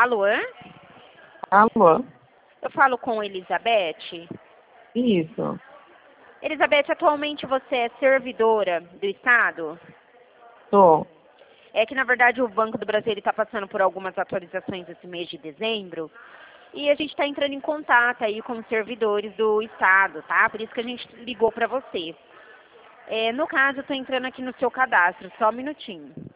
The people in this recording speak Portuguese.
Alô? Alô? Eu falo com Elizabeth. Isso. Elizabeth, atualmente você é servidora do Estado? Tô. É que, na verdade, o Banco do Brasil está passando por algumas atualizações esse mês de dezembro. E a gente está entrando em contato aí com os servidores do Estado, tá? Por isso que a gente ligou para você. No caso, eu estou entrando aqui no seu cadastro, só um minutinho.